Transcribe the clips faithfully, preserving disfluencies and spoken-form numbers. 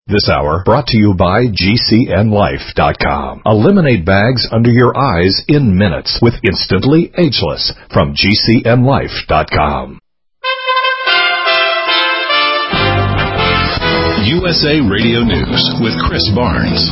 This hour brought to you by G C N Life dot com. Eliminate bags under your eyes in minutes with Instantly Ageless from G C N Life dot com. U S A Radio News with Chris Barnes.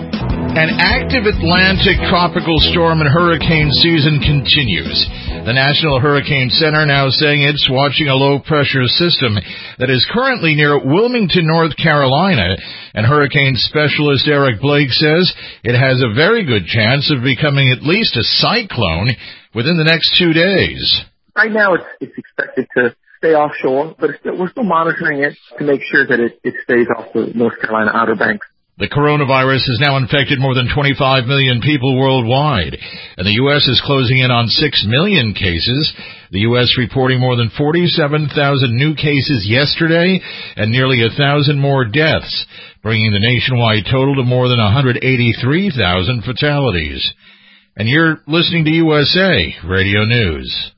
An active Atlantic tropical storm and hurricane season continues. The National Hurricane Center now saying it's watching a low-pressure system that is currently near Wilmington, North Carolina, and hurricane specialist Eric Blake says it has a very good chance of becoming at least a cyclone within the next two days. Right now it's, it's expected to stay offshore, but it's still, we're still monitoring it to make sure that it, it stays off the North Carolina Outer Banks. The coronavirus has now infected more than twenty-five million people worldwide, and the U S is closing in on six million cases. The U S reporting more than forty-seven thousand new cases yesterday and nearly one thousand more deaths, bringing the nationwide total to more than one hundred eighty-three thousand fatalities. And you're listening to U S A Radio News.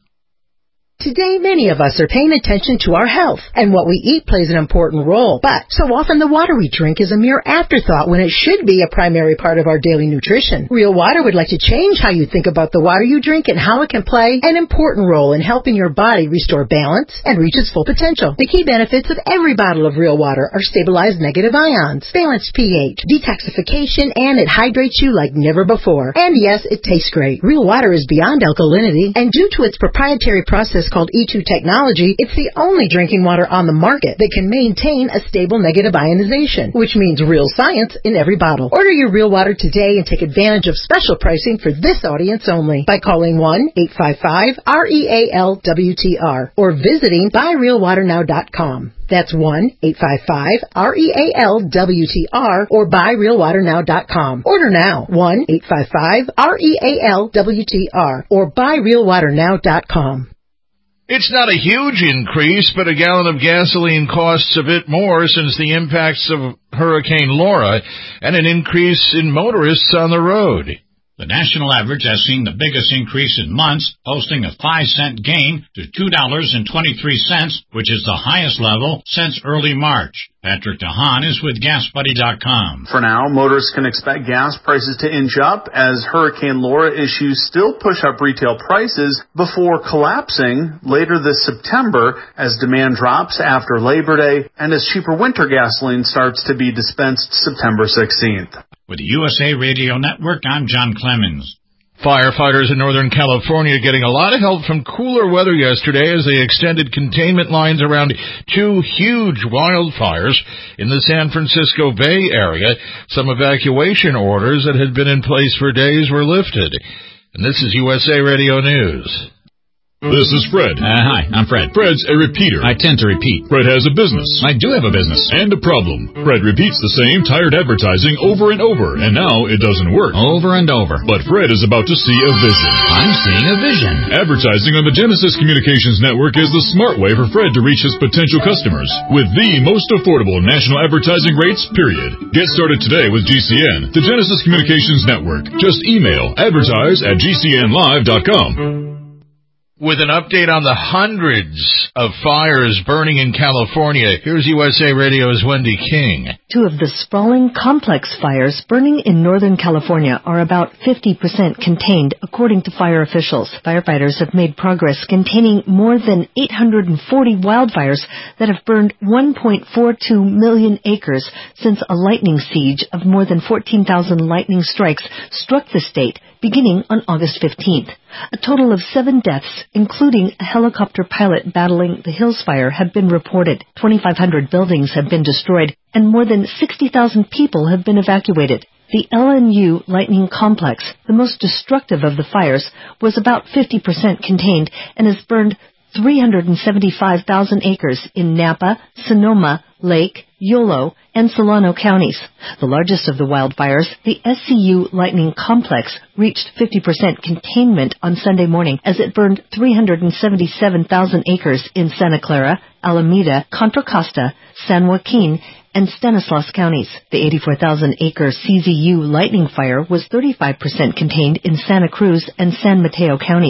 Today, many of us are paying attention to our health, and what we eat plays an important role. But so often the water we drink is a mere afterthought when it should be a primary part of our daily nutrition. Real Water would like to change how you think about the water you drink and how it can play an important role in helping your body restore balance and reach its full potential. The key benefits of every bottle of Real Water are stabilized negative ions, balanced pH, detoxification, and it hydrates you like never before. And yes, it tastes great. Real Water is beyond alkalinity, and due to its proprietary process called E two technology, it's the only drinking water on the market that can maintain a stable negative ionization, which means real science in every bottle. Order your Real Water today and take advantage of special pricing for this audience only by calling one eight five five R E A L W T R or visiting buy real water now dot com. That's one eight five five R E A L W T R or buy real water now dot com. Order now, one eight five five R E A L W T R or buy real water now dot com. It's not a huge increase, but a gallon of gasoline costs a bit more since the impacts of Hurricane Laura and an increase in motorists on the road. The national average has seen the biggest increase in months, posting a five cent gain to two dollars and twenty-three cents, which is the highest level since early March. Patrick DeHaan is with gas buddy dot com. For now, motorists can expect gas prices to inch up as Hurricane Laura issues still push up retail prices before collapsing later this September as demand drops after Labor Day and as cheaper winter gasoline starts to be dispensed September sixteenth. With the U S A Radio Network, I'm John Clemens. Firefighters in Northern California getting a lot of help from cooler weather yesterday as they extended containment lines around two huge wildfires in the San Francisco Bay Area. Some evacuation orders that had been in place for days were lifted. And this is U S A Radio News. This is Fred. Uh, hi, I'm Fred. Fred's a repeater. I tend to repeat. Fred has a business. I do have a business. And a problem. Fred repeats the same tired advertising over and over, and now it doesn't work. Over and over. But Fred is about to see a vision. I'm seeing a vision. Advertising on the Genesis Communications Network is the smart way for Fred to reach his potential customers with the most affordable national advertising rates, period. Get started today with G C N, the Genesis Communications Network. Just email advertise at G C N live dot com. With an update on the hundreds of fires burning in California, here's U S A Radio's Wendy King. Two of the sprawling complex fires burning in Northern California are about fifty percent contained, according to fire officials. Firefighters have made progress containing more than eight hundred forty wildfires that have burned one point four two million acres since a lightning siege of more than fourteen thousand lightning strikes struck the state beginning on August fifteenth. A total of seven deaths, including a helicopter pilot battling the Hills Fire, have been reported. twenty-five hundred buildings have been destroyed, and more than sixty thousand people have been evacuated. The L N U Lightning Complex, the most destructive of the fires, was about fifty percent contained and has burned three hundred seventy-five thousand acres in Napa, Sonoma, Lake, Yolo, and Solano counties. The largest of the wildfires, the S C U Lightning Complex, reached fifty percent containment on Sunday morning as it burned three hundred seventy-seven thousand acres in Santa Clara, Alameda, Contra Costa, San Joaquin, and Stanislaus counties. The eighty-four thousand acre C Z U Lightning Fire was thirty-five percent contained in Santa Cruz and San Mateo counties.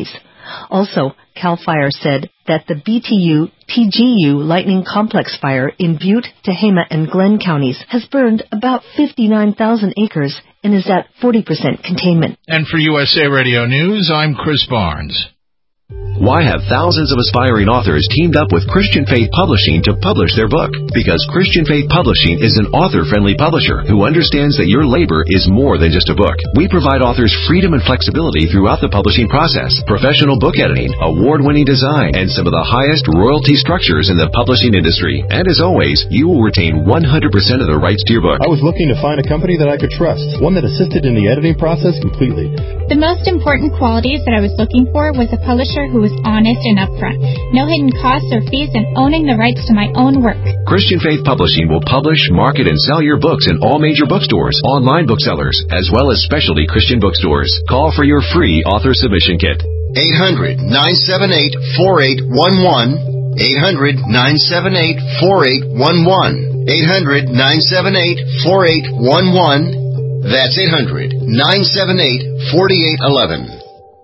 Also, CAL FIRE said that the B T U T G U lightning complex fire in Butte, Tehama, and Glenn counties has burned about fifty-nine thousand acres and is at forty percent containment. And for U S A Radio News, I'm Chris Barnes. Why have thousands of aspiring authors teamed up with Christian Faith Publishing to publish their book? Because Christian Faith Publishing is an author-friendly publisher who understands that your labor is more than just a book. We provide authors freedom and flexibility throughout the publishing process, professional book editing, award-winning design, and some of the highest royalty structures in the publishing industry. And as always, you will retain one hundred percent of the rights to your book. I was looking to find a company that I could trust, one that assisted in the editing process completely. The most important qualities that I was looking for was a publisher who was honest and upfront, no hidden costs or fees, and owning the rights to my own work. Christian Faith Publishing will publish, market, and sell your books in all major bookstores, online booksellers, as well as specialty Christian bookstores. Call for your free author submission kit. eight hundred, nine seven eight, four eight one one. eight hundred, nine seven eight, four eight one one. eight hundred, nine seven eight, four eight one one. That's eight hundred, nine seven eight, four eight one one.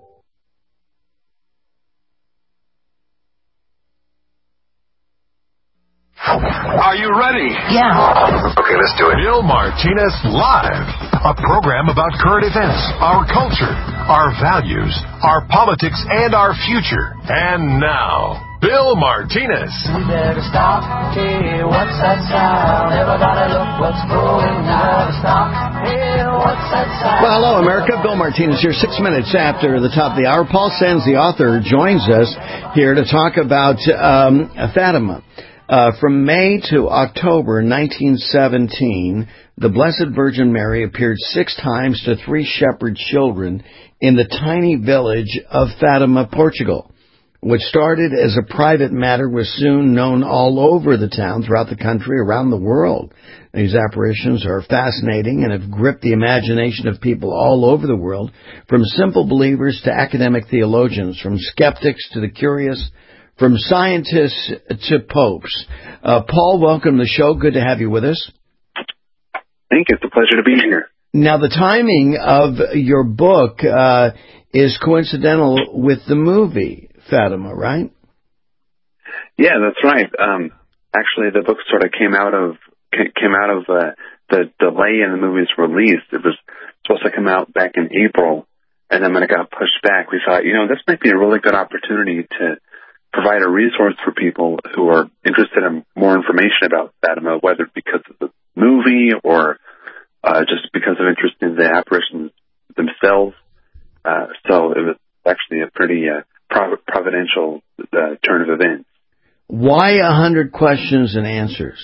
Are you ready? Yeah. Okay, let's do it. Bill Martinez Live, a program about current events, our culture, our values, our politics, and our future. And now, Bill Martinez. We better stop. Hey, what's that sound? Everybody look what's going on. Stop. Hey, what's that sound? Well, hello, America. Bill Martinez here, six minutes after the top of the hour. Paul Sands, the author, joins us here to talk about um, Fatima. Uh, from May to October nineteen seventeen, the Blessed Virgin Mary appeared six times to three shepherd children in the tiny village of Fatima, Portugal. What started as a private matter was soon known all over the town, throughout the country, around the world. These apparitions are fascinating and have gripped the imagination of people all over the world, from simple believers to academic theologians, from skeptics to the curious, from scientists to popes. Uh, Paul, welcome to the show. Good to have you with us. Thank you. It's a pleasure to be here. Now, the timing of your book uh, is coincidental with the movie Fatima, right? Yeah, that's right. Um, actually, the book sort of came out of came out of uh, the delay in the movie's release. It was supposed to come out back in April, and then when it got pushed back, we thought, you know, this might be a really good opportunity to provide a resource for people who are interested in more information about Fatima, whether because of the movie or uh, just because of interest in the apparitions themselves. Uh, so it was actually a pretty uh, prov- providential uh, turn of events. Why a hundred questions and answers?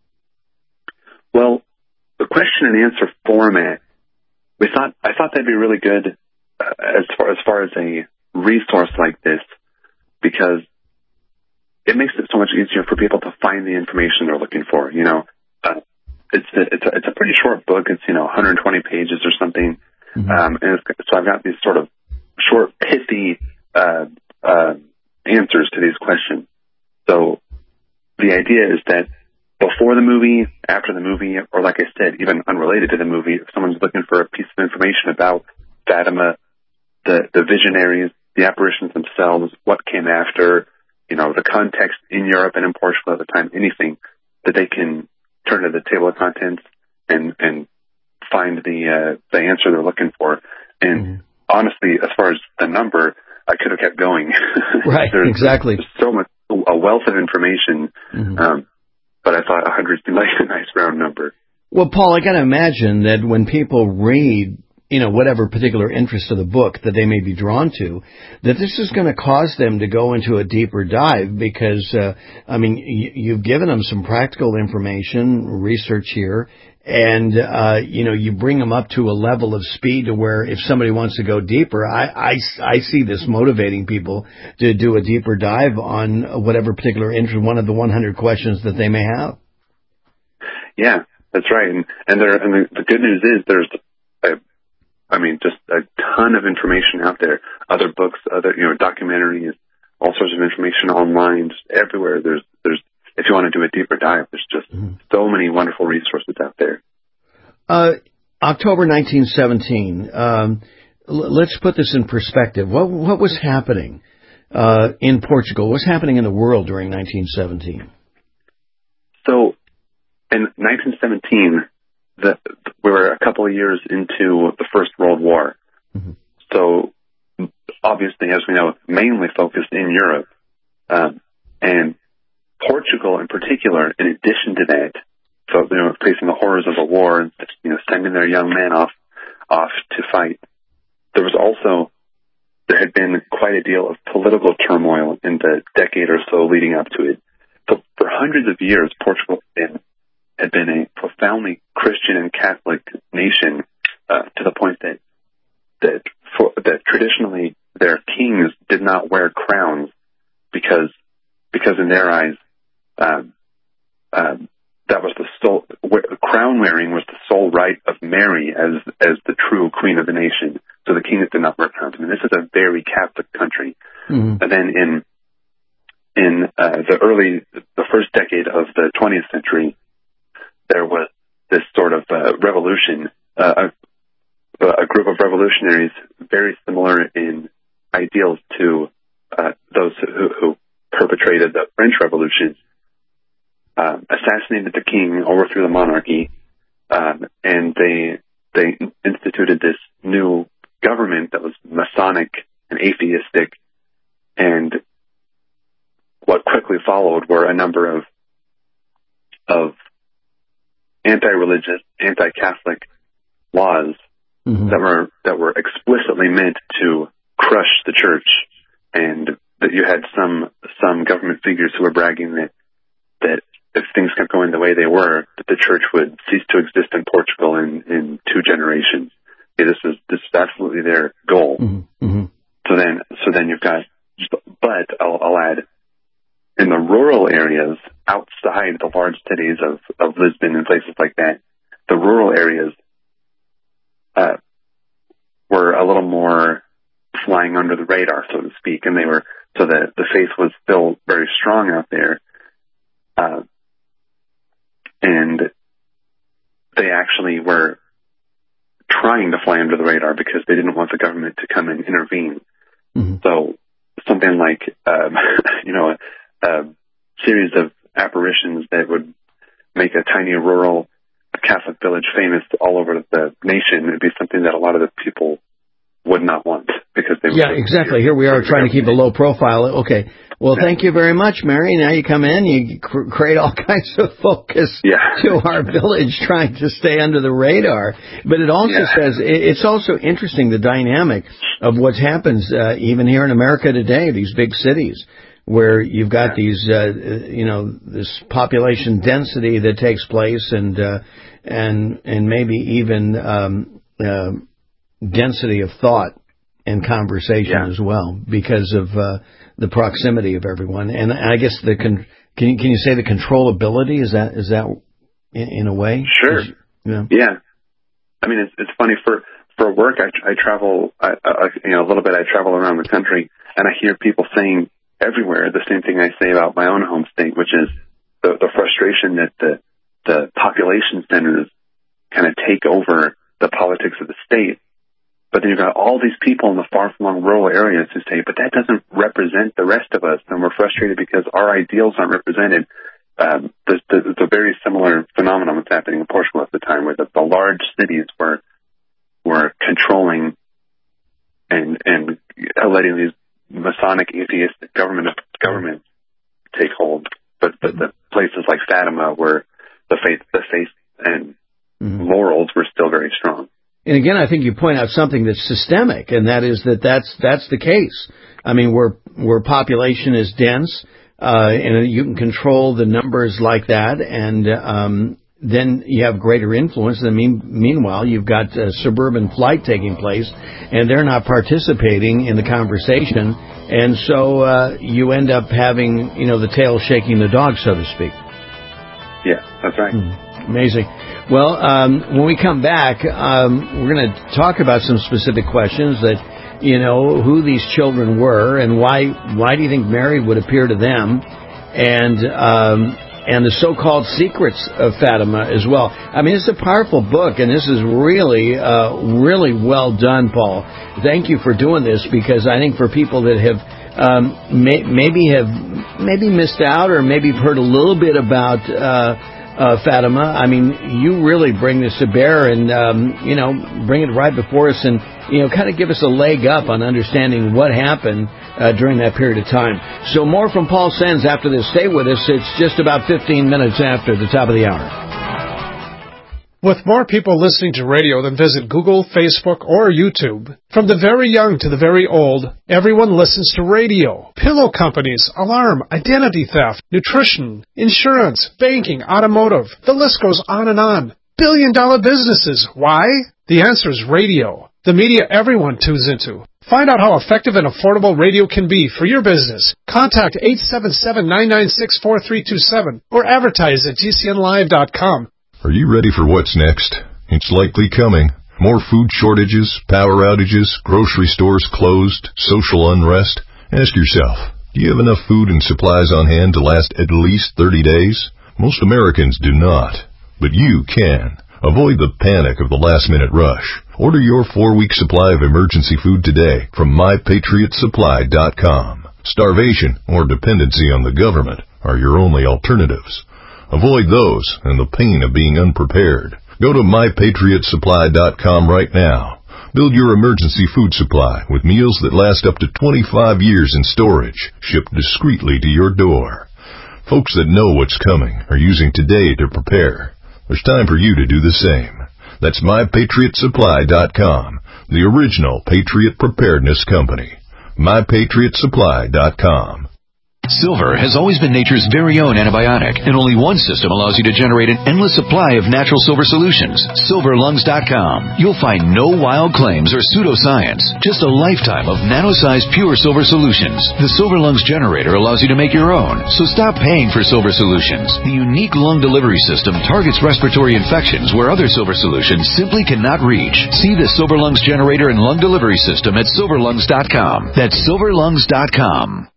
Well, the question and answer format, we thought I thought that'd be really good uh, as far as far as a resource like this, because it makes it so much easier for people to find the information they're looking for. You know, uh, it's a, it's a, it's a pretty short book. It's, you know, one hundred twenty pages or something. Mm-hmm. Um, and it's, so I've got these sort of short, pithy uh, uh, answers to these questions. So the idea is that before the movie, after the movie, or like I said, even unrelated to the movie, if someone's looking for a piece of information about Fatima, the, the visionaries, the apparitions themselves, what came after, you know, the context in Europe and in Portugal at the time, anything that they can turn to the table of contents and, and find the, uh, the answer they're looking for. And mm-hmm. honestly, as far as the number, I could have kept going. Right, there's, exactly. There's so much, a wealth of information. Mm-hmm. Um, but I thought one hundred seemed like a nice round number. Well, Paul, I got to imagine that when people read, you know, whatever particular interest of the book that they may be drawn to, that this is going to cause them to go into a deeper dive because, uh, I mean, y- you've given them some practical information, research here, and, uh, you know, you bring them up to a level of speed to where if somebody wants to go deeper, I, I, I see this motivating people to do a deeper dive on whatever particular interest, one of the one hundred questions that they may have. Yeah, that's right. And, and there, and the, the good news is there's, a, I mean, just a ton of information out there. Other books, other, you know, documentaries, all sorts of information online, just everywhere. There's, there's, if you want to do a deeper dive, there's just mm-hmm. so many wonderful resources out there. Uh, October nineteen seventeen. Um, l- let's put this in perspective. What, what was happening uh, in Portugal? What's happening in the world during nineteen seventeen? So, in nineteen seventeen, the, we were a couple of years into the First World War. Mm-hmm. So, obviously, as we know, mainly focused in Europe. Um, and Portugal, in particular, in addition to that, so, you know, facing the horrors of a war and, you know, sending their young men off, off to fight. There was also, there had been quite a deal of political turmoil in the decade or so leading up to it. So for hundreds of years, Portugal had been, had been a profoundly Christian and Catholic nation, uh, to the point that, that, for, that traditionally their kings did not wear crowns because, because in their eyes, um, um, that was the sole, crown wearing was the sole right of Mary as, as the true queen of the nation. So the kings did not wear crowns. I mean, this is a very Catholic country. Mm-hmm. And then in, in, uh, the early, the first decade of the twentieth century, there was this sort of, uh, revolution, uh, a, a group of revolutionaries very similar in ideals to, uh, those who, who perpetrated the French Revolution. Uh, assassinated the king, overthrew the monarchy, um, and they they instituted this new government that was Masonic and atheistic. And what quickly followed were a number of of anti-religious, anti-Catholic laws mm-hmm. that were that were explicitly meant to crush the church, and that you had some some government figures who were bragging that that if things kept going the way they were, that the church would cease to exist in Portugal in, in two generations. Okay, this is this is absolutely their goal. Mm-hmm. Mm-hmm. So then, so then you've got, but I'll, I'll add, in the rural areas outside the large cities of, of Lisbon and places like that, the rural areas uh, were a little more flying under the radar, so to speak, and they were so that the faith was still very strong out there. Uh, And they actually were trying to fly under the radar because they didn't want the government to come and intervene. Mm-hmm. So something like, um, you know, a, a series of apparitions that would make a tiny rural Catholic village famous all over the nation would be something that a lot of the people would not want because they yeah, exactly. Here we are trying to keep a low profile. Okay. Well, thank you very much, Mary. Now you come in, you cr- create all kinds of focus yeah. to our village trying to stay under the radar. But it also yeah. says, it's also interesting, the dynamic of what happens uh, even here in America today, these big cities, where you've got yeah. these, uh, you know, this population density that takes place and, uh, and, and maybe even um, uh, density of thought and conversation yeah. as well because of uh, the proximity of everyone. And I guess the con- can you can you say the controllability is that is that in, in a way? Sure. Is, you know? Yeah. I mean, it's it's funny for for work. I, I travel, I, I, you know, a little bit. I travel around the country, and I hear people saying everywhere the same thing I say about my own home state, which is the the frustration that the the population centers kind of take over the politics of the state. But then you've got all these people in the far-flung rural areas who say, but that doesn't represent the rest of us, and we're frustrated because our ideals aren't represented. Um, there's, there's a very similar phenomenon that's happening in Portugal at the time, where the, the large cities were were controlling and and letting these Masonic, atheistic government governments take hold. But, but the places like Fatima, where the faith, the faith and mm-hmm. morals were still very strong. And again, I think you point out something that's systemic, and that is that that's that's the case. I mean, where where population is dense, uh, and you can control the numbers like that, and um, then you have greater influence. And mean, meanwhile, you've got uh, suburban flight taking place, and they're not participating in the conversation, and so uh, you end up having, you know, the tail shaking the dog, so to speak. Yeah, that's right. Mm, amazing. Well, um, when we come back, um, we're going to talk about some specific questions that, you know, who these children were and why why do you think Mary would appear to them, and um, and the so-called secrets of Fatima as well. I mean, it's a powerful book, and this is really, uh, really well done, Paul. Thank you for doing this, because I think for people that have um, may, maybe have maybe missed out or maybe have heard a little bit about uh, uh, Fatima. I mean, you really bring this to bear and, um, you know, bring it right before us and, you know, kind of give us a leg up on understanding what happened uh, during that period of time. So more from Paul Senz after this. Stay with us. It's just about fifteen minutes after the top of the hour. With more people listening to radio than visit Google, Facebook, or YouTube, from the very young to the very old, everyone listens to radio. Pillow companies, alarm, identity theft, nutrition, insurance, banking, automotive. The list goes on and on. Billion-dollar businesses. Why? The answer is radio. The media everyone tunes into. Find out how effective and affordable radio can be for your business. Contact eight seven seven, nine nine six, four three two seven or advertise at G C N live dot com. Are you ready for what's next? It's likely coming. More food shortages, power outages, grocery stores closed, social unrest. Ask yourself, do you have enough food and supplies on hand to last at least thirty days? Most Americans do not, but you can. Avoid the panic of the last-minute rush. Order your four-week supply of emergency food today from my patriot supply dot com. Starvation or dependency on the government are your only alternatives. Avoid those and the pain of being unprepared. Go to my patriot supply dot com right now. Build your emergency food supply with meals that last up to twenty-five years in storage, shipped discreetly to your door. Folks that know what's coming are using today to prepare. There's time for you to do the same. That's my patriot supply dot com, the original Patriot Preparedness Company. my patriot supply dot com. Silver has always been nature's very own antibiotic, and only one system allows you to generate an endless supply of natural silver solutions. silver lungs dot com. You'll find no wild claims or pseudoscience, just a lifetime of nano-sized pure silver solutions. The Silver Lungs generator allows you to make your own, so stop paying for silver solutions. The unique lung delivery system targets respiratory infections where other silver solutions simply cannot reach. See the Silver Lungs generator and lung delivery system at silver lungs dot com. That's silver lungs dot com.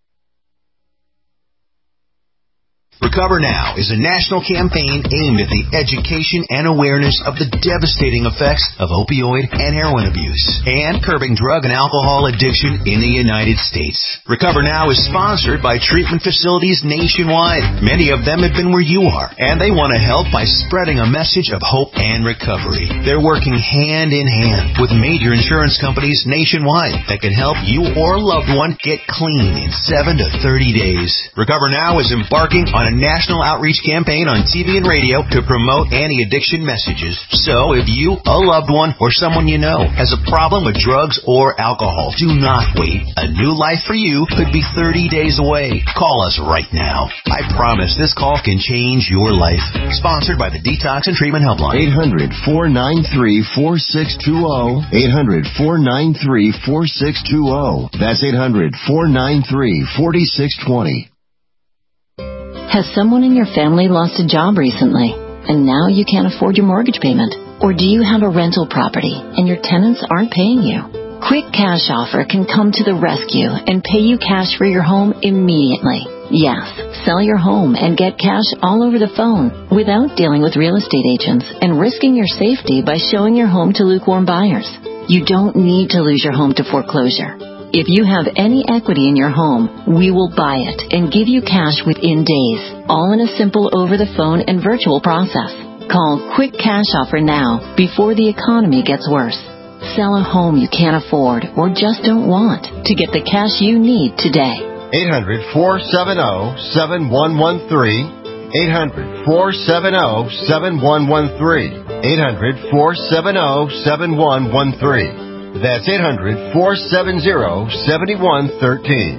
Recover Now is a national campaign aimed at the education and awareness of the devastating effects of opioid and heroin abuse and curbing drug and alcohol addiction in the United States. Recover Now is sponsored by treatment facilities nationwide. Many of them have been where you are, and they want to help by spreading a message of hope and recovery. They're working hand in hand with major insurance companies nationwide that can help you or a loved one get clean in seven to thirty days. Recover Now is embarking on a national outreach campaign on T V and radio to promote anti-addiction messages. So if you, a loved one, or someone you know has a problem with drugs or alcohol, do not wait. A new life for you could be thirty days away. Call us right now. I promise this call can change your life. Sponsored by the Detox and Treatment Helpline. eight hundred, four nine three, four six two zero. eight hundred, four nine three, four six two zero. That's eight hundred, four nine three, four six two zero. Has someone in your family lost a job recently, and now you can't afford your mortgage payment? Or do you have a rental property, and your tenants aren't paying you? Quick Cash Offer can come to the rescue and pay you cash for your home immediately. Yes, sell your home and get cash all over the phone without dealing with real estate agents and risking your safety by showing your home to lukewarm buyers. You don't need to lose your home to foreclosure. If you have any equity in your home, we will buy it and give you cash within days, all in a simple over-the-phone and virtual process. Call Quick Cash Offer now before the economy gets worse. Sell a home you can't afford or just don't want to get the cash you need today. eight hundred, four seven zero, seven one one three. eight hundred, four seven zero, seven one one three. eight hundred, four seven zero, seven one one three. That's eight hundred, four seven zero, seven one one three.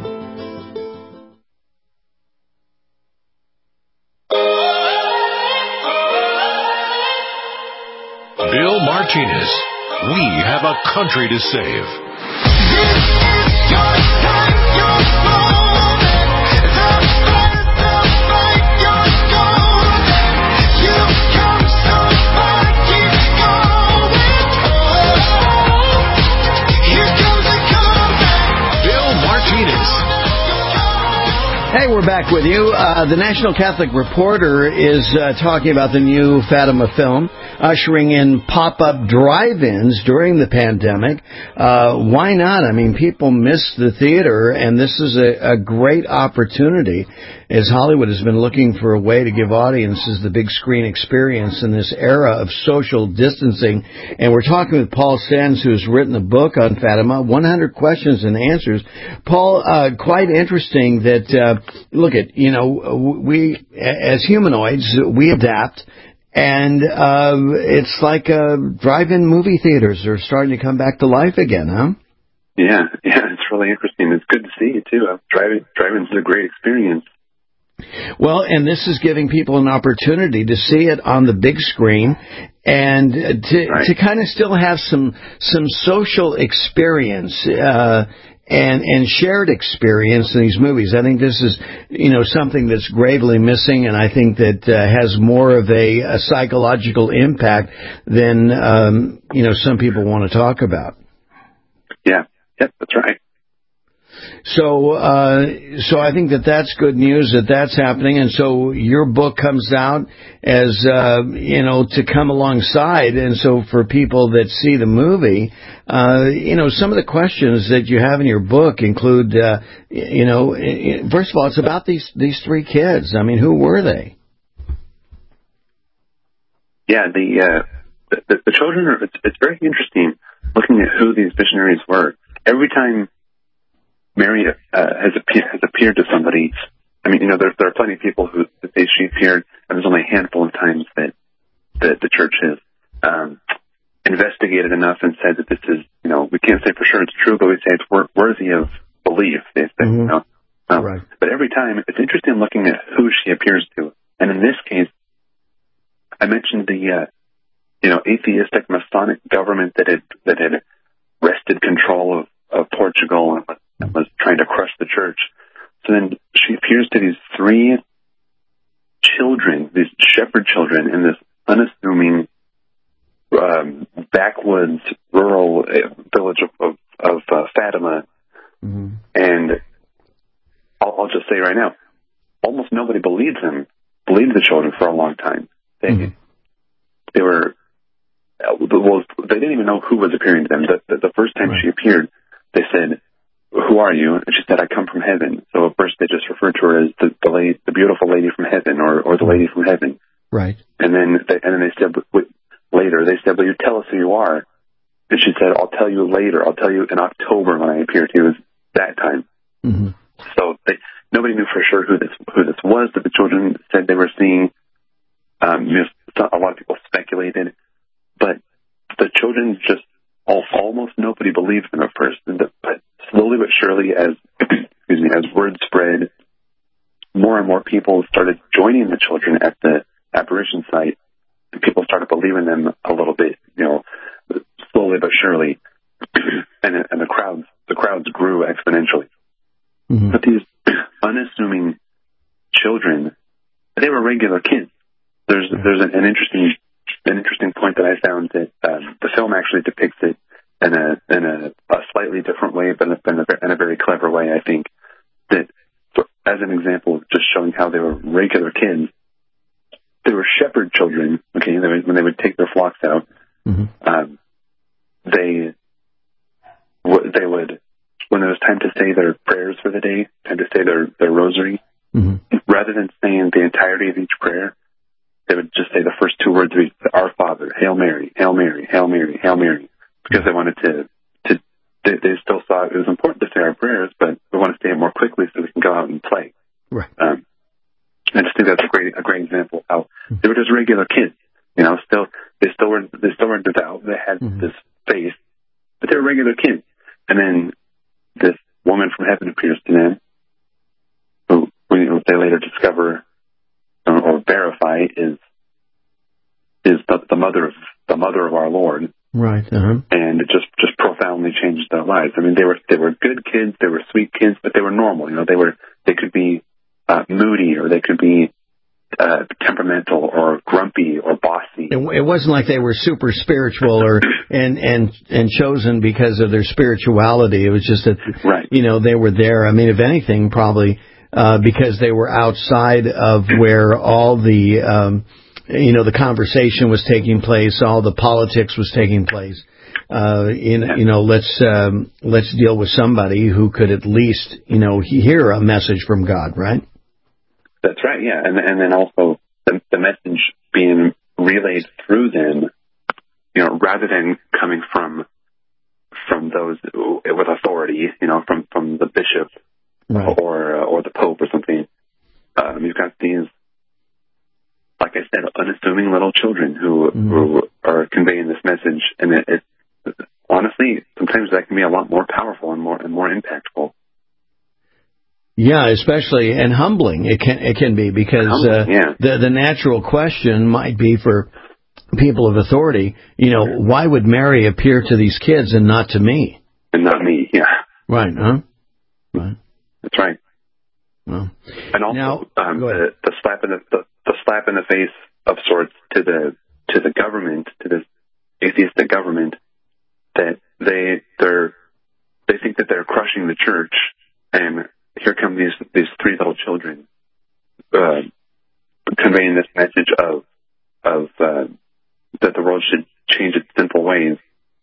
Bill Martinez. We have a country to save. Hey, we're back with you. Uh, the National Catholic Reporter is uh, talking about the new Fatima film, ushering in pop-up drive-ins during the pandemic. Uh, why not? I mean, people miss the theater, and this is a, a great opportunity, as Hollywood has been looking for a way to give audiences the big screen experience in this era of social distancing. And we're talking with Paul Sands, who's written a book on Fatima, one hundred questions and answers. Paul, uh, quite interesting that, uh, look at, you know, we, as humanoids, we adapt. And uh, it's like uh, drive-in movie theaters are starting to come back to life again, huh? Yeah, yeah, it's really interesting. It's good to see you, too. Uh, drive-in, drive-ins is a great experience. Well, and this is giving people an opportunity to see it on the big screen and to right. to kind of still have some some social experience uh, and and shared experience in these movies. I think this is, you know, something that's gravely missing, and I think that uh, has more of a, a psychological impact than um, you know some people want to talk about. Yeah, yep, that's right. So, uh, so I think that that's good news that that's happening. And so your book comes out as, uh, you know, to come alongside. And so for people that see the movie, uh, you know, some of the questions that you have in your book include, uh, you know, first of all, it's about these, these three kids. I mean, who were they? Yeah, the, uh, the, the children are, it's, it's very interesting looking at who these missionaries were. Every time Mary uh, has, appear, has appeared to somebody, I mean, you know, there, there are plenty of people who that say she appeared, and there's only a handful of times that, that the church has um, investigated enough and said that this is, you know, we can't say for sure it's true, but we say it's wor- worthy of belief. They say, mm-hmm. you know, um, right. But every time, it's interesting looking at who she appears to. And in this case, I mentioned the, uh, you know, atheistic Masonic government that had that had wrested control of, of Portugal and and was trying to crush the church. So then she appears to these three children, these shepherd children in this unassuming um, backwoods rural village of, of, of uh, Fatima. Mm-hmm. And I'll, I'll just say right now, almost nobody believed them, believed the children for a long time. They, mm-hmm. they were, well, they didn't even know who was appearing to them. The, the, the first time right. she appeared, they said, "Who are you?" And she said, "I come from heaven." So at first they just referred to her as the the, lady, the beautiful lady from heaven, or, or the lady from heaven. Right. And then they, and then they said later, they said, "Well, you tell us who you are." And she said, "I'll tell you later. I'll tell you in October when I appear to you." It was that time. Mm-hmm. So they, nobody knew for sure who this who this was, but the children said they were seeing. Um, you know, a lot of people speculated, but the children just all, almost nobody believed them at first. But slowly but surely, as excuse me, as word spread, more and more people started joining the children at the apparition site, and people started believing them a little bit. You know, slowly but surely, and and the crowds the crowds grew exponentially. Mm-hmm. But these unassuming children, they were regular kids. There's there's an, an interesting an interesting point that I found that um, the film actually depicts it in a in a, a slightly different way, but in a, in a very clever way. I think that, for, as an example, of just showing how they were regular kids. They were shepherd children. Okay, they would, when they would take their flocks out, mm-hmm. um, they they would, when it was time to say their prayers for the day, time to say their their rosary, mm-hmm. rather than saying the entirety of each prayer, they would just say the first two words of each, Our Father, Hail Mary, Hail Mary, Hail Mary, Hail Mary, because they wanted to, to they, they still thought it was important to say our prayers, but we want to say it more quickly so we can go out and play. Right. Um, I just think that's a great, a great example of how they were just regular kids, you know, still, they still were, they still were devout, they had mm-hmm. this faith, but they were regular kids. And then this woman from heaven appears to them, who, who they later discover or verify is is the, the mother of the mother of our Lord, right? Uh-huh. And it just just profoundly changed their lives. I mean, they were they were good kids, they were sweet kids, but they were normal. You know, they were they could be uh, moody, or they could be uh, temperamental, or grumpy, or bossy. It, it wasn't like they were super spiritual, or and and and chosen because of their spirituality. It was just that, right. you know, they were there. I mean, if anything, probably. uh, because they were outside of where all the, um, you know, the conversation was taking place, all the politics was taking place. Uh, in, you know, let's um, let's deal with somebody who could at least, you know, hear a message from God, right? That's right, yeah, and and then also the, the message being relayed through them, you know, rather than coming from from those with authority, you know, from, from the bishop right. or uh, or the pope or something. Um, you've got these, like I said, unassuming little children who mm-hmm. who are conveying this message, and it, it honestly, sometimes that can be a lot more powerful and more and more impactful. Yeah, especially and humbling. It can it can be because uh, yeah. the the natural question might be for people of authority. You know, why would Mary appear to these kids and not to me? And not me, yeah. Right, huh? Right. That's right. Well, and also now, um, the, the slap in the, the the slap in the face of sorts to the to the government, to this atheistic government, that they they're they think that they're crushing the church, and here come these these three little children uh, conveying this message of of uh, that the world should change its sinful ways,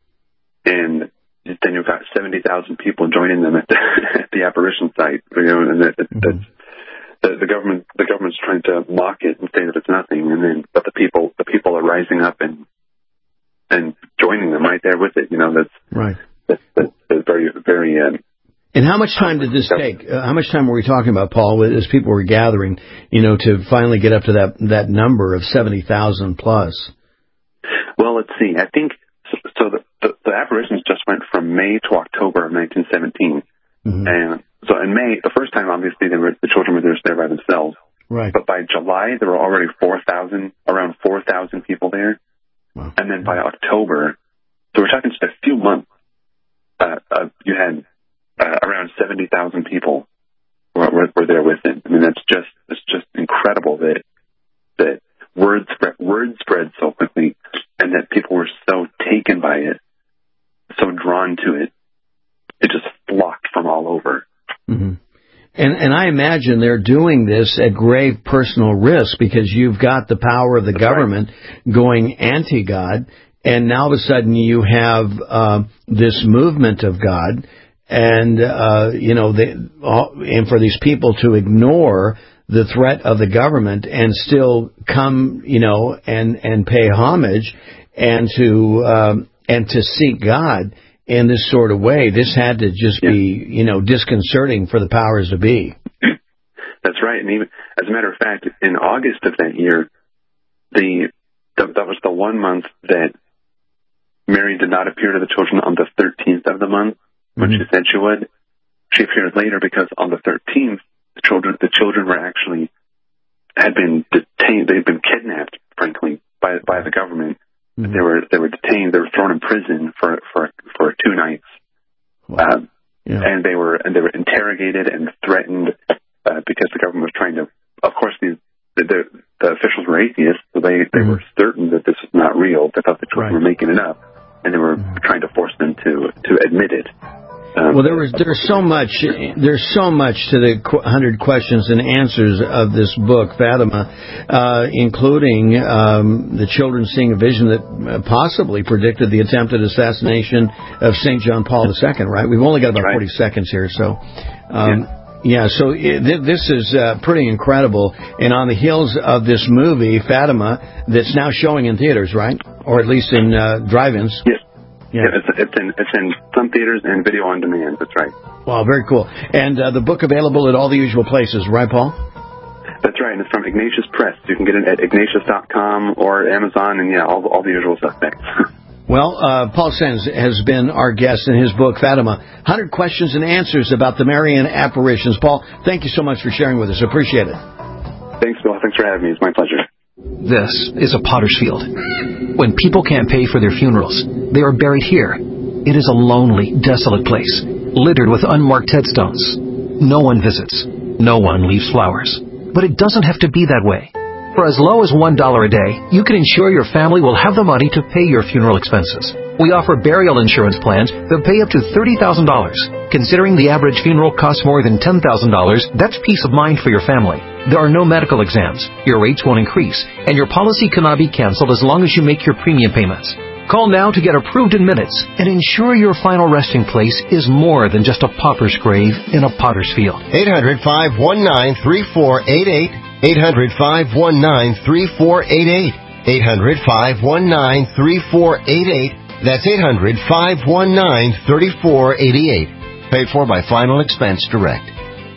and then you've got seventy thousand people joining them at the, at the apparition site. You know, and that, mm-hmm. that, the, the government the government's trying to mock it and say that it's nothing, and then but the people the people are rising up and and joining them right there with it. You know, that's right. That's, that's, that's very very. Uh, And how much time did this take? Uh, how much time were we talking about, Paul, as people were gathering, you know, to finally get up to that that number of seventy thousand plus? Well, let's see. I think, so, so the, the, the apparitions just went from May to October of nineteen seventeen. Mm-hmm. And so in May, the first time, obviously, they were, the children were just there by themselves. Right. But by July, there were already four thousand, around four thousand people there. Wow. And then by October, so we're talking just a few months, uh, uh, you had Uh, around seventy thousand people were, were, were there with him. I mean, that's just it's just incredible that that word spread, word spread so quickly, and that people were so taken by it, so drawn to it. It just flocked from all over. Mm-hmm. And and I imagine they're doing this at grave personal risk because you've got the power of the that's government right. going anti-God, and now all of a sudden you have uh, this movement of God. And, uh, you know, they, and for these people to ignore the threat of the government and still come, you know, and, and pay homage and to, um, and to seek God in this sort of way, this had to just yeah. be, you know, disconcerting for the powers to be. That's right. And even, as a matter of fact, in August of that year, the, the that was the one month that Mary did not appear to the children on the thirteenth of the month. When she said she would, she appeared later because on the thirteenth, the children the children were actually had been detained. They'd been kidnapped, frankly, by by the government. Mm-hmm. They were they were detained. They were thrown in prison for for for two nights, wow. uh, yeah. and they were and they were interrogated and threatened uh, because the government was trying to. Of course, these the, the, the officials were atheists, so they they mm-hmm. were certain that this was not real. They thought the children right. were making it up, and they were mm-hmm. trying to force them to to admit it. Um, well, there was there's so much there's so much to the hundred questions and answers of this book, Fatima, uh, including um, the children seeing a vision that possibly predicted the attempted assassination of Saint John Paul the Second. Right? We've only got about right. forty seconds here, so. Um, yeah. Yeah, so it, this is uh, pretty incredible. And on the heels of this movie, Fatima, that's now showing in theaters, right? Or at least in uh, drive-ins. Yes. Yeah, yeah it's, it's in it's in some theaters and video on demand. That's right. Wow, very cool. And uh, the book available at all the usual places, right, Paul? That's right, and it's from Ignatius Press. You can get it at ignatius dot com or Amazon, and yeah, all, all the usual suspects. Well, uh, Paul Sens has been our guest in his book, Fatima, one hundred Questions and Answers About the Marian Apparitions. Paul, thank you so much for sharing with us. Appreciate it. Thanks, Bill. Thanks for having me. It's my pleasure. This is a potter's field. When people can't pay for their funerals, they are buried here. It is a lonely, desolate place, littered with unmarked headstones. No one visits. No one leaves flowers. But it doesn't have to be that way. For as low as one dollar a day, you can ensure your family will have the money to pay your funeral expenses. We offer burial insurance plans that pay up to thirty thousand dollars. Considering the average funeral costs more than ten thousand dollars, that's peace of mind for your family. There are no medical exams, your rates won't increase, and your policy cannot be canceled as long as you make your premium payments. Call now to get approved in minutes and ensure your final resting place is more than just a pauper's grave in a potter's field. eight hundred, five one nine, three four eight eight. eight hundred, five one nine, three four eight eight. eight hundred, five one nine, three four eight eight. That's eight hundred, five one nine, three four eight eight. Paid for by Final Expense Direct.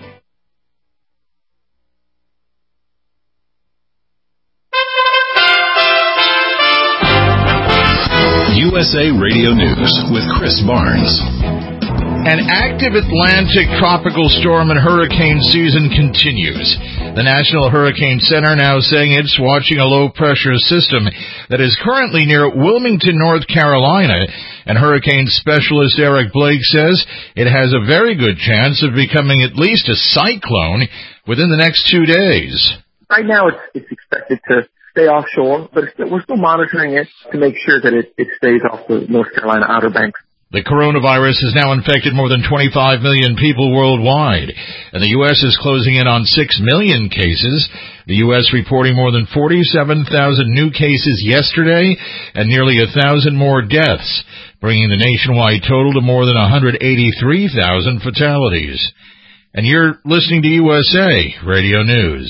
U S A Radio News with Chris Barnes. An active Atlantic tropical storm and hurricane season continues. The National Hurricane Center now saying it's watching a low-pressure system that is currently near Wilmington, North Carolina. And hurricane specialist Eric Blake says it has a very good chance of becoming at least a cyclone within the next two days. Right now it's, it's expected to stay offshore, but it's, we're still monitoring it to make sure that it, it stays off the North Carolina Outer Banks. The coronavirus has now infected more than twenty-five million people worldwide, and the U S is closing in on six million cases. The U S reporting more than forty-seven thousand new cases yesterday and nearly one thousand more deaths, bringing the nationwide total to more than one hundred eighty-three thousand fatalities. And you're listening to U S A Radio News.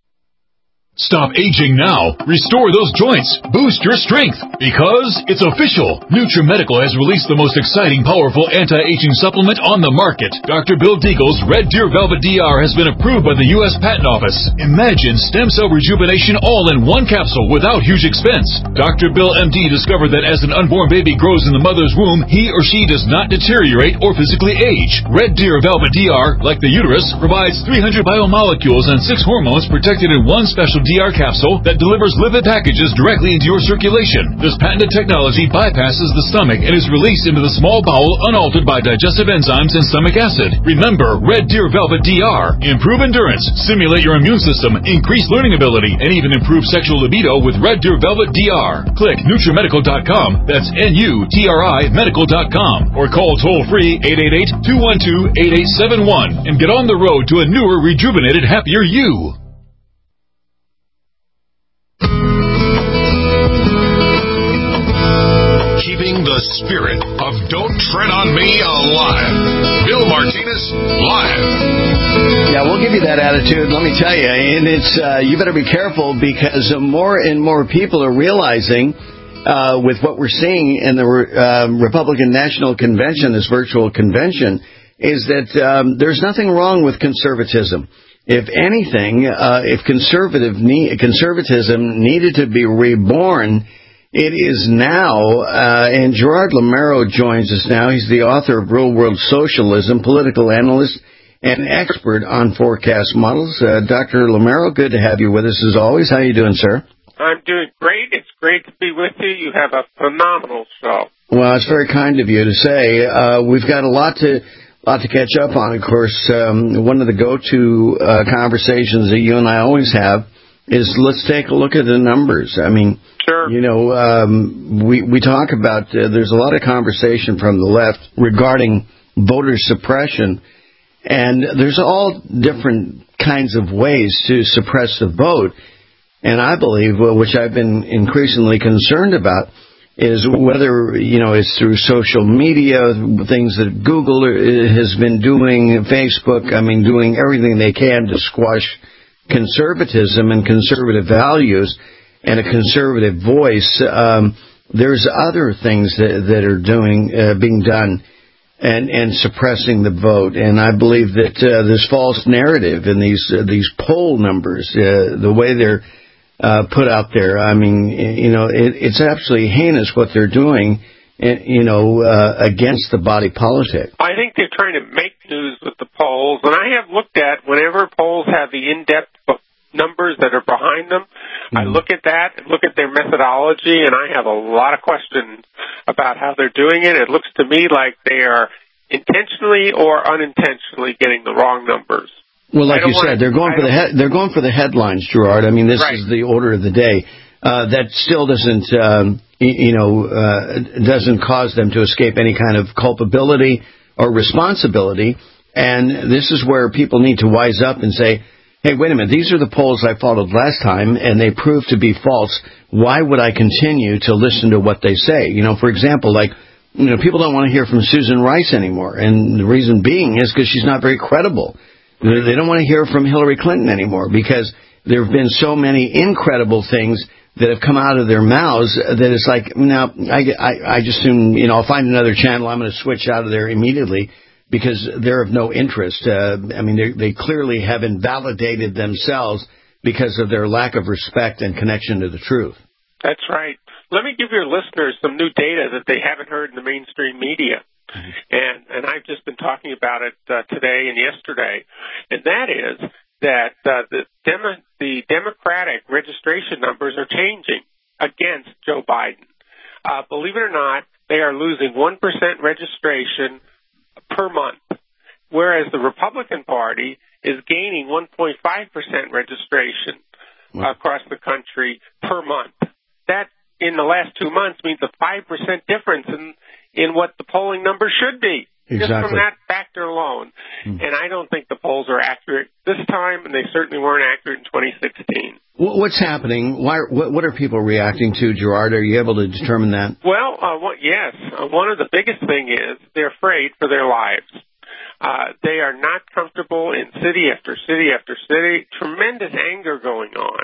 Stop aging now. Restore those joints. Boost your strength. Because it's official. NutriMedical has released the most exciting, powerful anti-aging supplement on the market. Doctor Bill Deagle's Red Deer Velvet D R has been approved by the U S Patent Office. Imagine stem cell rejuvenation all in one capsule without huge expense. Doctor Bill M D discovered that as an unborn baby grows in the mother's womb, he or she does not deteriorate or physically age. Red Deer Velvet D R, like the uterus, provides three hundred biomolecules and six hormones protected in one special D R capsule that delivers lipid packages directly into your circulation. This patented technology bypasses the stomach and is released into the small bowel unaltered by digestive enzymes and stomach acid. Remember, Red Deer Velvet D R. Improve endurance, stimulate your immune system, increase learning ability, and even improve sexual libido with Red Deer Velvet D R. Click NutriMedical dot com, that's N U T R I Medical dot com, or call toll-free eight eight eight, two one two, eight eight seven one and get on the road to a newer, rejuvenated, happier you. Keeping the spirit of Don't Tread on Me alive. Bill Martinez, live. Yeah, we'll give you that attitude, let me tell you. And it's uh, you better be careful because more and more people are realizing uh, with what we're seeing in the uh, Republican National Convention, this virtual convention, is that um, there's nothing wrong with conservatism. If anything, uh, if conservative ne- conservatism needed to be reborn, it is now, uh, and Gerard Lameiro joins us now. He's the author of Real World Socialism, political analyst, and expert on forecast models. Uh, Doctor Lameiro, good to have you with us as always. How are you doing, sir? I'm doing great. It's great to be with you. You have a phenomenal show. Well, it's very kind of you to say. Uh, we've got a lot to... lot to catch up on, of course. Um, one of the go-to uh, conversations that you and I always have is let's take a look at the numbers. I mean, sure. you know, um, we, we talk about, uh, there's a lot of conversation from the left regarding voter suppression, and there's all different kinds of ways to suppress the vote. And I believe, well, which I've been increasingly concerned about, is whether, you know, it's through social media, things that Google has been doing, Facebook, I mean, doing everything they can to squash conservatism and conservative values and a conservative voice. Um, there's other things that, that are doing, uh, being done and, and suppressing the vote. And I believe that uh, this false narrative and these, uh, these poll numbers, uh, the way they're Uh, put out there. I mean, you know, it, it's absolutely heinous what they're doing, you know, uh, against the body politic. I think they're trying to make news with the polls, and I have looked at whenever polls have the in-depth numbers that are behind them, mm-hmm. I look at that, look at their methodology, and I have a lot of questions about how they're doing it. It looks to me like they are intentionally or unintentionally getting the wrong numbers. Well, like you said, they're going for the he- they're going for the headlines, Gerard. I mean, this right. is the order of the day. Uh, that still doesn't, um, you know, uh, doesn't cause them to escape any kind of culpability or responsibility. And this is where people need to wise up and say, hey, wait a minute, these are the polls I followed last time, and they proved to be false. Why would I continue to listen to what they say? You know, for example, like, you know, people don't want to hear from Susan Rice anymore. And the reason being is because she's not very credible. They don't want to hear from Hillary Clinton anymore because there have been so many incredible things that have come out of their mouths that it's like, no, I, I, I just soon, you know, I'll find another channel. I'm going to switch out of there immediately because they're of no interest. Uh, I mean, they clearly have invalidated themselves because of their lack of respect and connection to the truth. That's right. Let me give your listeners some new data that they haven't heard in the mainstream media. Mm-hmm. And, and I've just been talking about it uh, today and yesterday. And that is that uh, the, Demo- the Democratic registration numbers are changing against Joe Biden. Uh, believe it or not, they are losing one percent registration per month, whereas the Republican Party is gaining one point five percent registration wow. across the country per month. That, in the last two months, means a five percent difference in, in what the polling numbers should be. Exactly. Just from that factor alone. Mm. And I don't think the polls are accurate this time, and they certainly weren't accurate in twenty sixteen. What's happening? Why? What are people reacting to, Gerard? Are you able to determine that? Well, uh, what, yes. Uh, one of the biggest thing is they're afraid for their lives. Uh, they are not comfortable in city after city after city. Tremendous anger going on.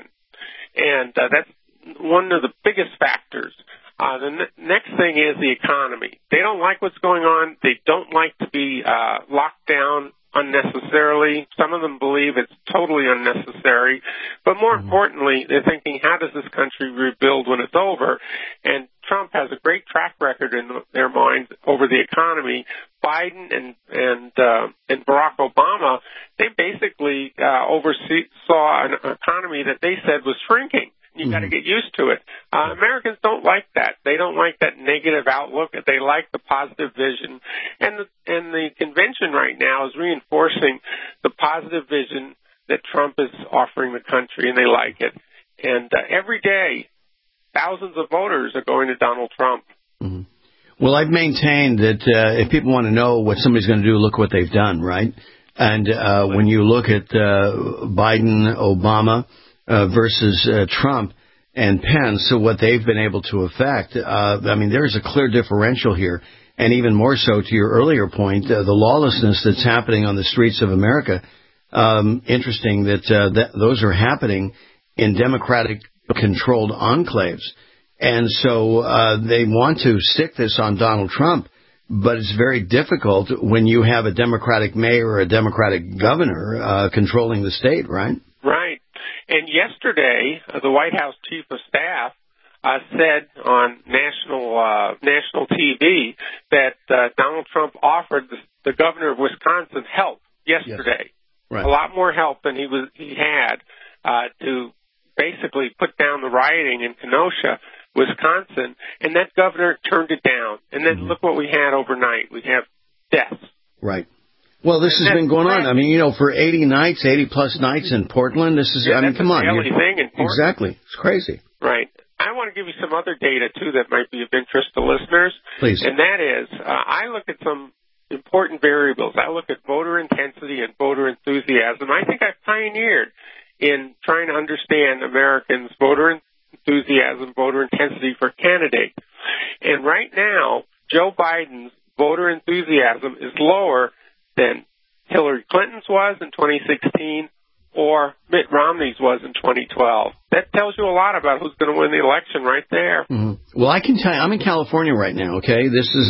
And uh, that's one of the biggest factors. Uh, the ne- next thing is the economy. They don't like what's going on. They don't like to be uh, locked down unnecessarily. Some of them believe it's totally unnecessary. But more mm-hmm. importantly, they're thinking, how does this country rebuild when it's over? And Trump has a great track record in their minds over the economy. Biden and and uh, and Barack Obama, they basically uh, oversaw an economy that they said was shrinking. You've got to get used to it. Uh, Americans don't like that. They don't like that negative outlook. They like the positive vision. And the, and the convention right now is reinforcing the positive vision that Trump is offering the country, and they like it. And uh, every day, thousands of voters are going to Donald Trump. Mm-hmm. Well, I've maintained that uh, if people want to know what somebody's going to do, look what they've done, right? And uh, when you look at uh, Biden, Obama, Uh, versus uh, Trump and Pence, so what they've been able to affect, uh, I mean, there's a clear differential here. And even more so, to your earlier point, uh, the lawlessness that's happening on the streets of America, um, interesting that, uh, that those are happening in Democratic-controlled enclaves. And so uh, they want to stick this on Donald Trump, but it's very difficult when you have a Democratic mayor or a Democratic governor uh, controlling the state, right? Right. And yesterday, uh, the White House Chief of Staff uh, said on national uh, national T V that uh, Donald Trump offered the, the governor of Wisconsin help yesterday, yes. Right. A lot more help than he was he had uh, to basically put down the rioting in Kenosha, Wisconsin, and that governor turned it down. And then mm-hmm. look what we had overnight. We have deaths. Right. Well, this has been going on. I mean, you know, for eighty nights, eighty plus nights in Portland, this is, yeah, I mean, come on. That's a daily thing in Portland. Exactly. It's crazy. Right. I want to give you some other data, too, that might be of interest to listeners. Please. And that is, uh, I look at some important variables. I look at voter intensity and voter enthusiasm. I think I've pioneered in trying to understand Americans' voter enthusiasm, voter intensity for candidates. And right now, Joe Biden's voter enthusiasm is lower than Hillary Clinton's was in twenty sixteen or Mitt Romney's was in twenty twelve. That tells you a lot about who's going to win the election right there. Mm-hmm. Well, I can tell you, I'm in California right now, okay? This is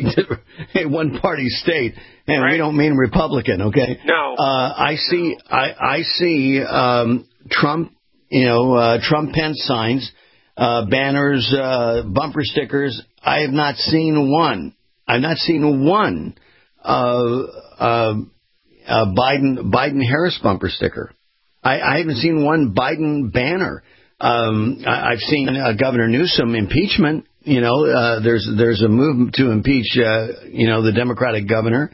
a, a one-party state, and right. we don't mean Republican, okay? No. Uh, I see, no. I, I see um, Trump, you know, uh, Trump-Pence signs, uh, banners, uh, bumper stickers. I have not seen one. I've not seen one Uh, uh, uh, Biden Biden Harris bumper sticker. I, I haven't seen one Biden banner. Um, I, I've seen uh, Governor Newsom impeachment. You know, uh, there's there's a move to impeach. Uh, you know, the Democratic governor.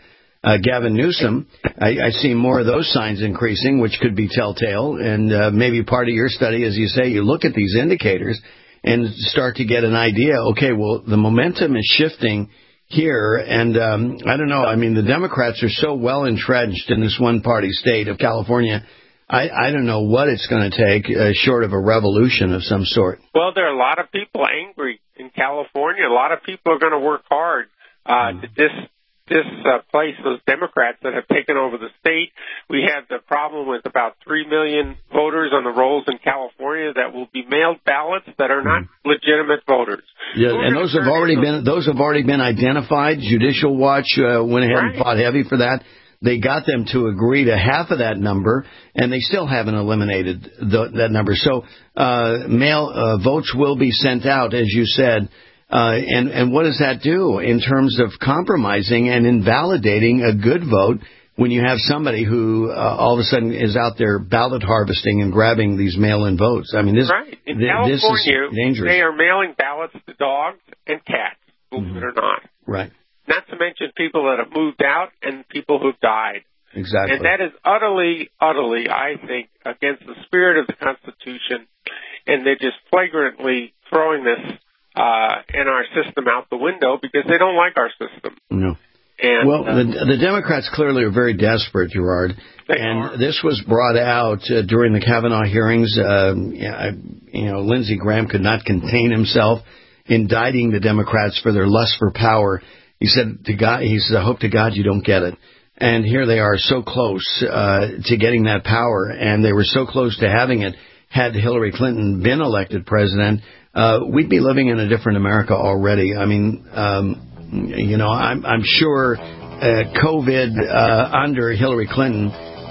uh, Gavin Newsom. I, I see more of those signs increasing, which could be telltale. And uh, maybe part of your study, as you say, you look at these indicators and start to get an idea, okay, well, the momentum is shifting here. And um, I don't know, I mean, the Democrats are so well entrenched in this one-party state of California. I, I don't know what it's going to take, uh, short of a revolution of some sort. Well, there are a lot of people angry in California. A lot of people are going to work hard uh, mm. to dis, dis uh, place those Democrats that have taken over the state. We have the problem with about three million voters on the rolls in California that will be mailed ballots that are not mm. legitimate voters. Yeah, and those have already been those have already been identified. Judicial Watch uh, went ahead right. and fought heavy for that. They got them to agree to half of that number, and they still haven't eliminated the, that number. So uh, mail uh, votes will be sent out, as you said. Uh, and, and what does that do in terms of compromising and invalidating a good vote when you have somebody who uh, all of a sudden is out there ballot harvesting and grabbing these mail-in votes? I mean, this, right. in th- California, this is dangerous. They are mailing ballots to dogs and cats, believe mm-hmm. it or not. Right. Not to mention people that have moved out and people who've died. Exactly. And that is utterly, utterly, I think, against the spirit of the Constitution. And they're just flagrantly throwing this uh, in our system out the window because they don't like our system. No. And, well, uh, the, the Democrats clearly are very desperate, Gerard. They and are. This was brought out uh, during the Kavanaugh hearings. Uh, yeah, you know, Lindsey Graham could not contain himself, indicting the Democrats for their lust for power. He said to God, he said, I hope to God you don't get it. And here they are so close uh, to getting that power, and they were so close to having it. Had Hillary Clinton been elected president, uh, we'd be living in a different America already. I mean, um, you know, I'm, I'm sure uh, COVID uh, under Hillary Clinton,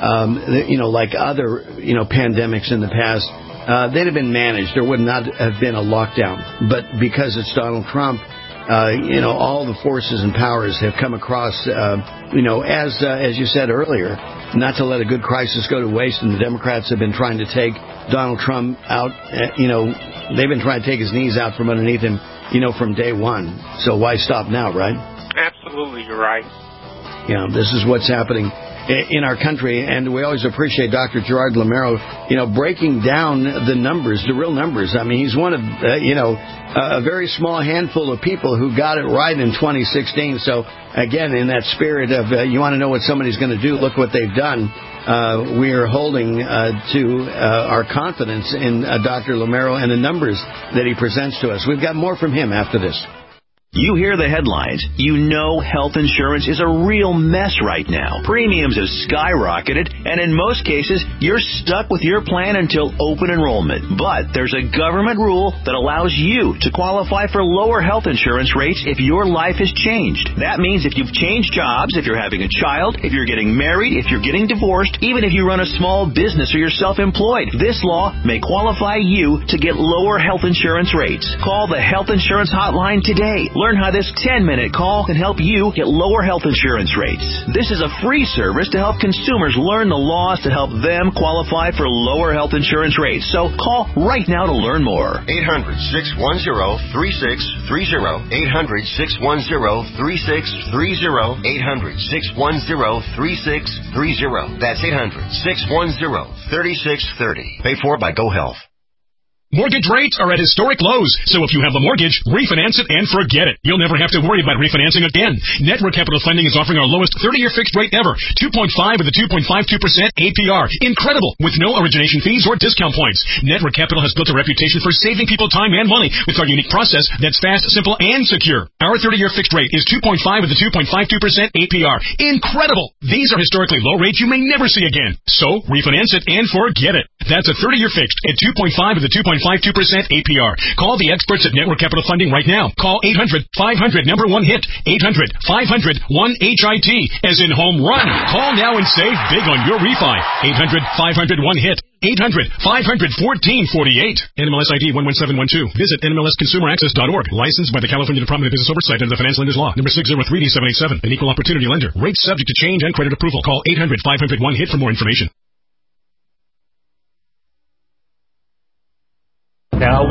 um, you know, like other, you know, pandemics in the past, uh, they'd have been managed. There would not have been a lockdown. But because it's Donald Trump, Uh, you know, all the forces and powers have come across, uh, you know, as uh, as you said earlier, not to let a good crisis go to waste. And the Democrats have been trying to take Donald Trump out. Uh, you know, they've been trying to take his knees out from underneath him, you know, from day one. So why stop now, right? Absolutely, you're right. You know, this is what's happening in our country, and we always appreciate Doctor Gerard Lameiro, you know, breaking down the numbers, the real numbers. I mean, he's one of, uh, you know, a very small handful of people who got it right in twenty sixteen. So, again, in that spirit of uh, you want to know what somebody's going to do, look what they've done. Uh, we are holding uh, to uh, our confidence in uh, Doctor Lameiro and the numbers that he presents to us. We've got more from him after this. You hear the headlines. You know health insurance is a real mess right now. Premiums have skyrocketed, and in most cases, you're stuck with your plan until open enrollment. But there's a government rule that allows you to qualify for lower health insurance rates if your life has changed. That means if you've changed jobs, if you're having a child, if you're getting married, if you're getting divorced, even if you run a small business or you're self-employed, this law may qualify you to get lower health insurance rates. Call the Health Insurance Hotline today. Learn how this ten-minute call can help you get lower health insurance rates. This is a free service to help consumers learn the laws to help them qualify for lower health insurance rates. So call right now to learn more. eight hundred, six one zero, three six three zero. eight hundred, six one zero, three six three zero. eight hundred, six one zero, three six three zero. That's eight hundred, six one zero, three six three zero. Paid for by GoHealth. Mortgage rates are at historic lows, so if you have a mortgage, refinance it and forget it. You'll never have to worry about refinancing again. Network Capital Funding is offering our lowest thirty-year fixed rate ever, two point five with a two point five two percent A P R. Incredible, with no origination fees or discount points. Network Capital has built a reputation for saving people time and money with our unique process that's fast, simple, and secure. Our thirty-year fixed rate is two point five with a two point five two percent A P R. Incredible! These are historically low rates you may never see again. So, refinance it and forget it. That's a thirty-year fixed at two point five with a two point five two percent A P R. Call the experts at Network Capital Funding right now. Call eight hundred, five hundred, number one hit. eight hundred, five hundred, one H I T, as in home run. Call now and save big on your refi. eight hundred, five hundred, one hit. eight hundred, five hundred, fourteen forty-eight. N M L S I D one one seven one two. Visit N M L S consumer access dot org. Licensed by the California Department of Business Oversight under the Financial Lenders Law. Number six oh three D seven eight seven. An equal opportunity lender. Rates subject to change and credit approval. Call eight hundred, five hundred, one hit for more information. Now with orders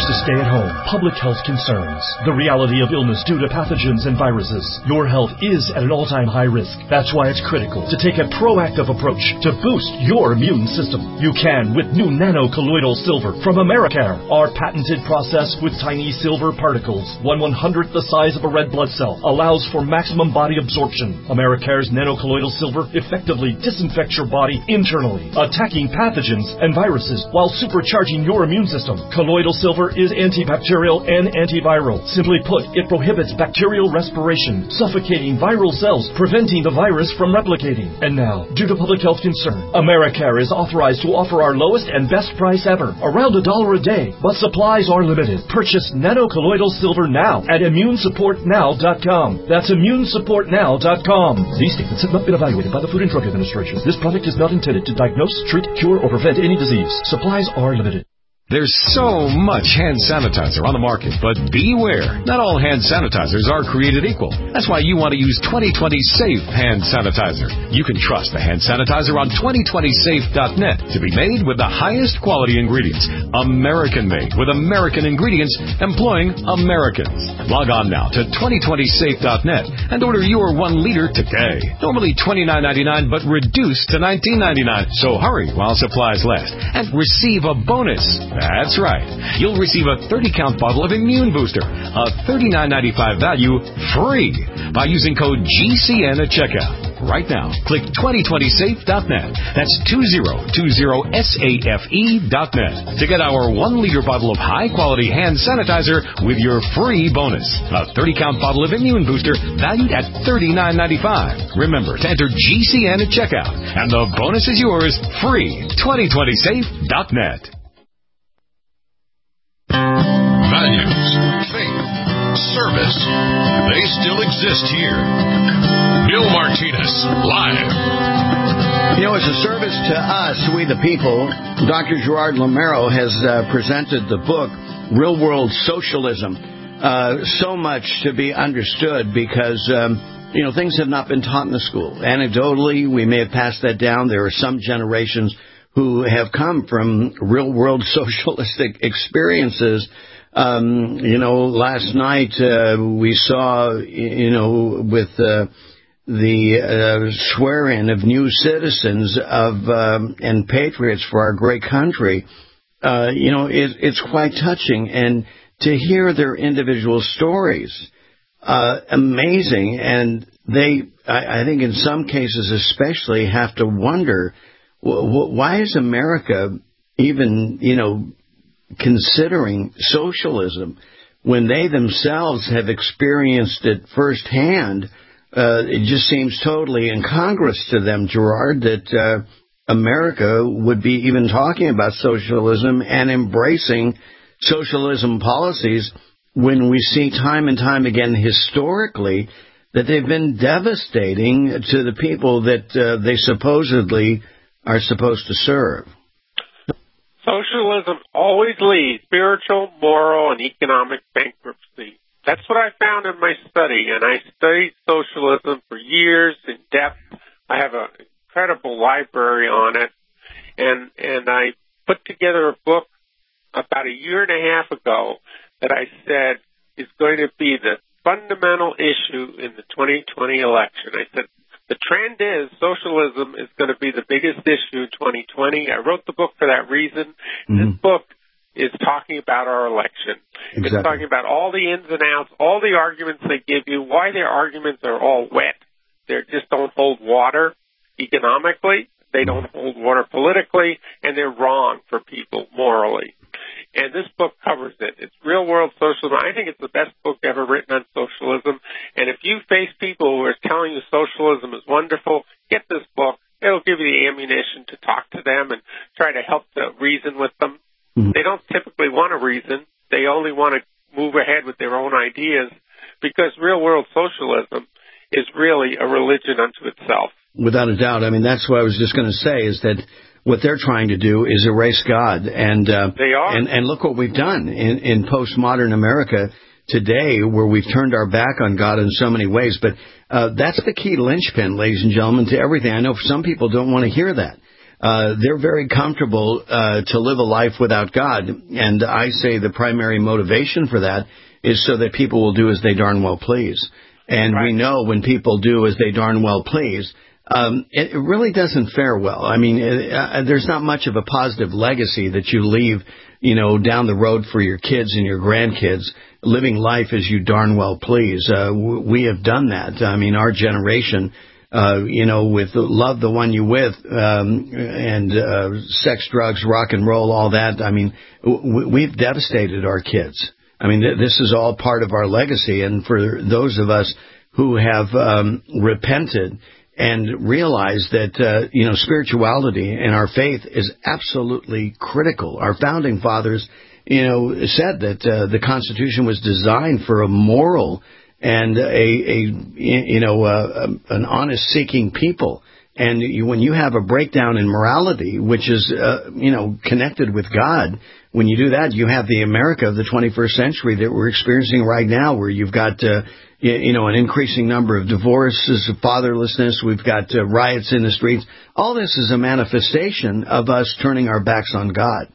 to stay at home, public health concerns, the reality of illness due to pathogens and viruses. Your health is at an all-time high risk. That's why it's critical to take a proactive approach to boost your immune system. You can with new nano-colloidal silver from Americare. Our patented process with tiny silver particles, one one-hundredth the size of a red blood cell, allows for maximum body absorption. Americare's nano-colloidal silver effectively disinfects your body internally, attacking pathogens and viruses while supercharging your immune system. Colloidal silver is antibacterial and antiviral. Simply put, it prohibits bacterial respiration, suffocating viral cells, preventing the virus from replicating. And now, due to public health concern, Americare is authorized to offer our lowest and best price ever, around a dollar a day. But supplies are limited. Purchase nano-colloidal silver now at immune support now dot com. That's immune support now dot com. These statements have not been evaluated by the Food and Drug Administration. This product is not intended to diagnose, treat, cure, or prevent any disease. Supplies are limited. There's so much hand sanitizer on the market, but beware. Not all hand sanitizers are created equal. That's why you want to use twenty twenty Safe Hand Sanitizer. You can trust the hand sanitizer on twenty twenty safe dot net to be made with the highest quality ingredients. American-made with American ingredients employing Americans. Log on now to twenty twenty safe dot net and order your one liter today. Normally twenty-nine ninety-nine, but reduced to nineteen ninety-nine. So hurry while supplies last and receive a bonus. That's right. You'll receive a thirty count bottle of Immune Booster, a thirty-nine ninety-five value, free by using code G C N at checkout. Right now, click twenty twenty safe dot net. That's twenty twenty safe dot net to get our one liter bottle of high-quality hand sanitizer with your free bonus. A thirty count bottle of Immune Booster valued at thirty-nine ninety-five. Remember to enter G C N at checkout, and the bonus is yours free. twenty twenty safe dot net. Values, faith, service, they still exist here. Bill Martinez, live. You know, as a service to us, we the people, Doctor Gerard Lameiro has uh, presented the book, Real World Socialism. Uh, so much to be understood because, um, you know, things have not been taught in the school. Anecdotally, we may have passed that down. There are some generations who have come from real-world socialistic experiences. Um, you know, last night uh, we saw, you know, with uh, the uh, swearing of new citizens of um, and patriots for our great country, uh, you know, it, it's quite touching. And to hear their individual stories, uh, amazing. And they, I, I think in some cases especially, have to wonder, why is America even, you know, considering socialism when they themselves have experienced it firsthand? Uh, it just seems totally incongruous to them, Gerard, that uh, America would be even talking about socialism and embracing socialism policies when we see time and time again historically that they've been devastating to the people that uh, they supposedly are supposed to serve. Socialism always leads spiritual, moral, and economic bankruptcy. That's what I found in my study, and I studied socialism for years in depth. I have an incredible library on it, and and I put together a book about a year and a half ago that I said is going to be the fundamental issue in the twenty twenty election. I said, the trend is socialism is going to be the biggest issue in twenty twenty. I wrote the book for that reason. Mm-hmm. This book is talking about our election. Exactly. It's talking about all the ins and outs, all the arguments they give you, why their arguments are all wet. They just don't hold water economically. They don't hold water politically, and they're wrong for people morally. And this book covers it. It's Real World Socialism. I think it's the best book ever written on socialism. And if you face people who are telling you socialism is wonderful, get this book. It'll give you the ammunition to talk to them and try to help to reason with them. Mm-hmm. They don't typically want to reason. They only want to move ahead with their own ideas because real world socialism is really a religion unto itself. Without a doubt. I mean, that's what I was just going to say is that what they're trying to do is erase God. And uh, they are. And, and look what we've done in, in postmodern America today, where we've turned our back on God in so many ways. But uh, that's the key linchpin, ladies and gentlemen, to everything. I know some people don't want to hear that. uh, they're very comfortable uh, to live a life without God. And I say the primary motivation for that is so that people will do as they darn well please. And right. we know when people do as they darn well please, um, it, it really doesn't fare well. I mean, it, uh, there's not much of a positive legacy that you leave, you know, down the road for your kids and your grandkids, living life as you darn well please. Uh, w- we have done that. I mean, our generation, uh, you know, with love the one you with, um, and uh, sex, drugs, rock and roll, all that. I mean, w- we've devastated our kids. I mean, th- this is all part of our legacy. And for those of us who have um, repented and realized that, uh, you know, spirituality and our faith is absolutely critical. Our founding fathers, you know, said that uh, the Constitution was designed for a moral and a, a you know, uh, an honest-seeking people. And you, when you have a breakdown in morality, which is, uh, you know, connected with God, when you do that, you have the America of the twenty-first century that we're experiencing right now, where you've got, uh, you, you know, an increasing number of divorces, of fatherlessness. We've got uh, riots in the streets. All this is a manifestation of us turning our backs on God.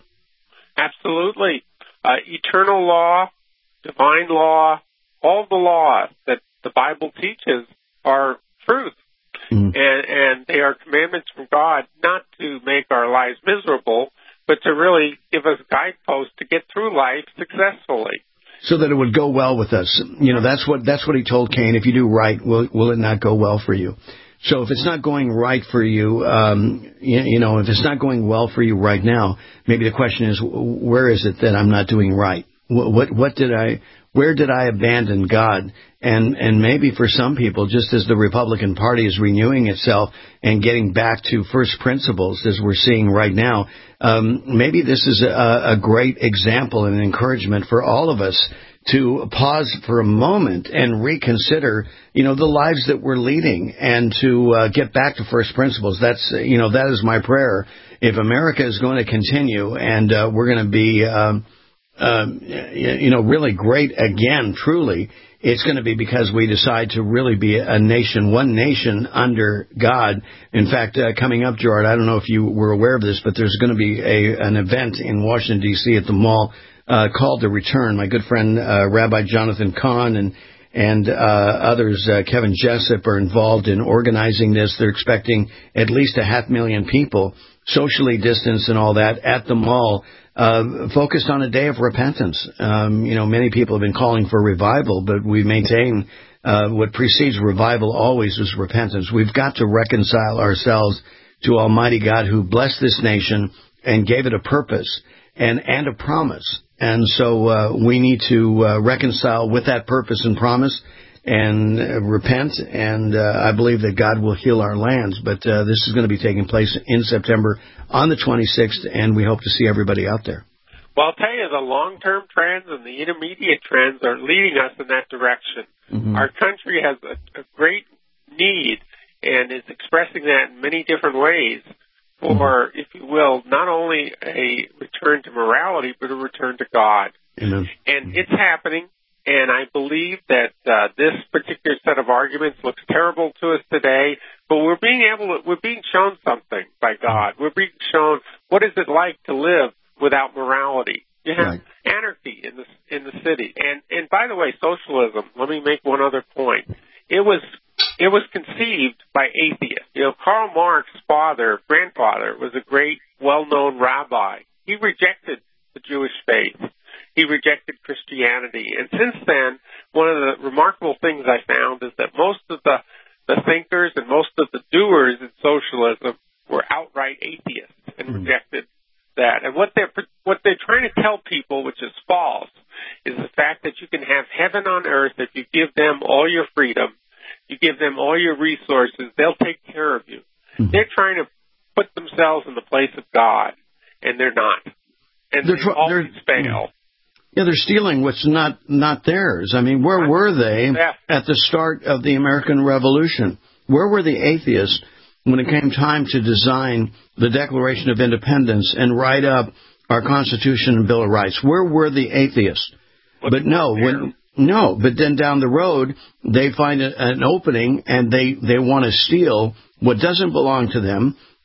Absolutely. Uh, eternal law, divine law, all the laws that the Bible teaches are truth. Mm. And, and they are commandments from God not to make our lives miserable, but to really give us guideposts to get through life successfully. So that it would go well with us. You know, that's what that's what he told Cain. If you do right, will will it not go well for you? So if it's not going right for you, um, you, you know, if it's not going well for you right now, maybe the question is, where is it that I'm not doing right? What what, what did I? Where did I abandon God? And and maybe for some people, just as the Republican Party is renewing itself and getting back to first principles, as we're seeing right now, um, maybe this is a, a great example and encouragement for all of us to pause for a moment and reconsider, you know, the lives that we're leading and to uh, get back to first principles. That's, you know, that is my prayer. If America is going to continue and uh, we're going to be, um, uh, you know, really great again, truly, it's going to be because we decide to really be a nation, one nation under God. In fact, uh, coming up, Gerard, I don't know if you were aware of this, but there's going to be a, an event in Washington, D C at the mall uh, called The Return. My good friend, uh, Rabbi Jonathan Cahn and and uh, others, uh, Kevin Jessup, are involved in organizing this. They're expecting at least a half million people, socially distanced and all that, at the mall, uh, focused on a day of repentance. Um, you know, many people have been calling for revival, but we maintain uh, what precedes revival always is repentance. We've got to reconcile ourselves to Almighty God, who blessed this nation and gave it a purpose and, and a promise. And so uh, we need to uh, reconcile with that purpose and promise and uh, repent, and uh, I believe that God will heal our lands. But uh, this is going to be taking place in September on the twenty-sixth, and we hope to see everybody out there. Well, I'll tell you, the long-term trends and the intermediate trends are leading us in that direction. Mm-hmm. Our country has a, a great need and is expressing that in many different ways for, mm-hmm. if you will, not only a return to morality, but a return to God. Amen. And mm-hmm. it's happening. And I believe that uh, this particular set of arguments looks terrible to us today, but we're being able to, we're being shown something by God. We're being shown what is it like to live without morality. You have right. anarchy in the in the city, and and by the way, socialism. Let me make one other point. It was it was conceived by atheists. You know, Karl Marx's father, grandfather, was a great, well-known rabbi. He rejected the Jewish faith. He rejected Christianity. And since then, one of the remarkable things I found is that most of the, the thinkers and most of the doers in socialism were outright atheists and mm. rejected that. And what they're, what they're trying to tell people, which is false, is the fact that you can have heaven on earth if you give them all your freedom, you give them all your resources, they'll take care of you. Mm. They're trying to put themselves in the place of God, and they're not. And they're, they always they're, fail. Yeah, they're stealing what's not, not theirs. I mean, where were they at the start of the American Revolution? Where were the atheists when it came time to design the Declaration of Independence and write up our Constitution and Bill of Rights? Where were the atheists? But no, when, no. But then down the road, they find a, an opening and they, they want to steal what doesn't belong to them.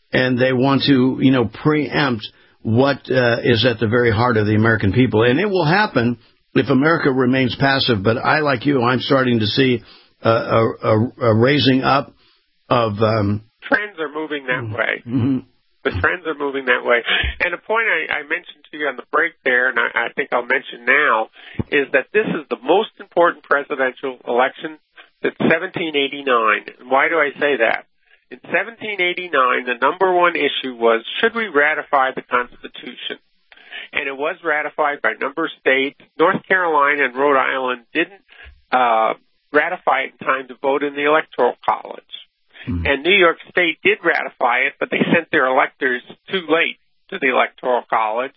and they want to, you know, preempt what uh, is at the very heart of the American people. And it will happen if America remains passive. But I, like you, I'm starting to see uh, a, a, a raising up of... Um, trends are moving that way. Mm-hmm. The trends are moving that way. And a point I, I mentioned to you on the break there, and I, I think I'll mention now, is that this is the most important presidential election since seventeen eighty-nine. And why do I say that? In seventeen eighty-nine, the number one issue was, should we ratify the Constitution? And it was ratified by a number of states. North Carolina and Rhode Island didn't uh, ratify it in time to vote in the Electoral College. Mm-hmm. And New York State did ratify it, but they sent their electors too late to the Electoral College.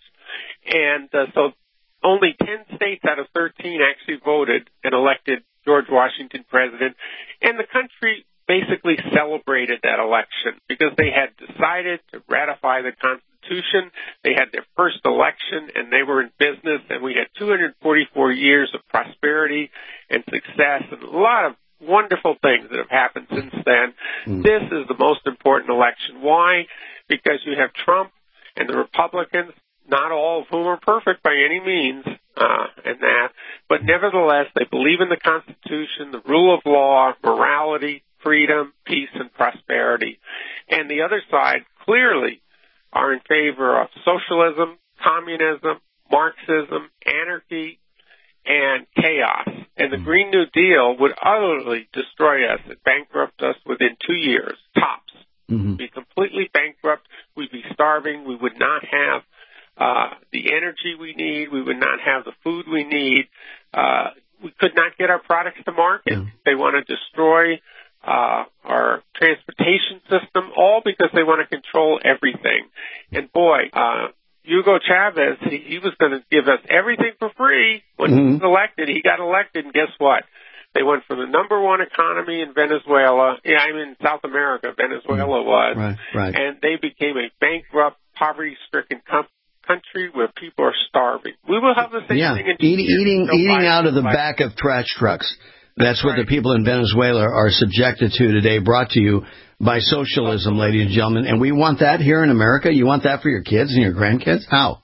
And uh, so only ten states out of thirteen actually voted and elected George Washington president. And the country basically celebrated that election because they had decided to ratify the Constitution. They had their first election, and they were in business, and we had two hundred forty-four years of prosperity and success and a lot of wonderful things that have happened since then. Mm. This is the most important election. Why? Because you have Trump and the Republicans, not all of whom are perfect by any means, uh, and that, but nevertheless, they believe in the Constitution, the rule of law, morality, freedom, peace, and prosperity. And the other side clearly are in favor of socialism, communism, Marxism, anarchy, and chaos. And the Green New Deal would utterly destroy us. It bankrupt us within two years, tops. Mm-hmm. We'd be completely bankrupt. We'd be starving. We would not have uh, the energy we need. We would not have the food we need. Uh, we could not get our products to market. Yeah. They want to destroy uh, our transportation system, all because they want to control everything. And boy, uh, Hugo Chavez, he, he was going to give us everything for free when mm-hmm. he was elected. He got elected, and guess what? They went from the number one economy in Venezuela, yeah, I mean South America, Venezuela was, right, right. and they became a bankrupt, poverty-stricken com- country where people are starving. We will have the same yeah. thing in Eat, eating, no eating out of the life. back of trash trucks. That's, That's what right. the people in Venezuela are subjected to today, brought to you by socialism, ladies and gentlemen. And we want that here in America? You want that for your kids and your grandkids? How?